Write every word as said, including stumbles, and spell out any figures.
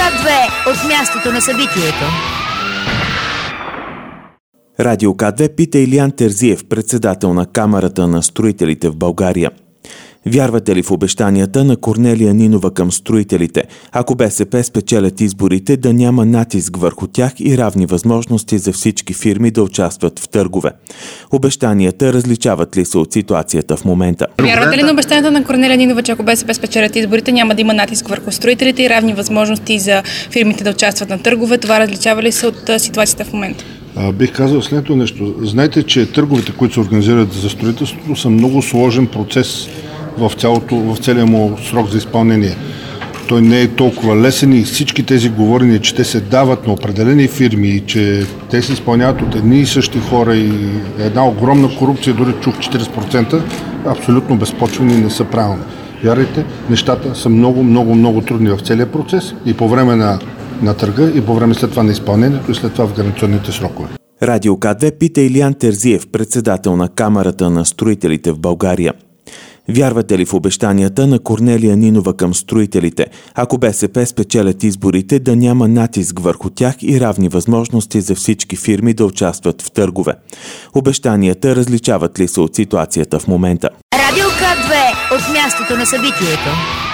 две от мястото на събитието. Радио К две пита Илиян Терзиев, председател на Камарата на строителите в България. Вярвате ли в обещанията на Корнелия Нинова към строителите, ако БСП спечелят изборите, да няма натиск върху тях и равни възможности за всички фирми да участват в търгове? Обещанията различават ли се от ситуацията в момента? Вярвате ли на обещанията на Корнелия Нинова, че ако БСП спечелят изборите, няма да има натиск върху строителите и равни възможности за фирмите да участват на търгове? Това различава ли се от ситуацията в момента? А, бих казал следното нещо. Знаете, че търговете, които се организират за строителството, са много сложен процес в, цялото, в целия му срок за изпълнение. Той не е толкова лесен и всички тези говорения, че те се дават на определени фирми и че те се изпълняват от едни и същи хора и една огромна корупция, дори чух четирийсет процента, абсолютно безпочвени и не са правилни. Вярвайте, нещата са много, много, много трудни в целия процес и по време на, на търга, и по време след това на изпълнението, и след това в гаранционните срокове. Радио К две пита Илиян Терзиев, председател на Камарата на строителите в България. Вярвате ли в обещанията на Корнелия Нинова към строителите, ако БСП спечелят изборите, да няма натиск върху тях и равни възможности за всички фирми да участват в търгове? Обещанията различават ли се от ситуацията в момента? Радио К две от мястото на събитието.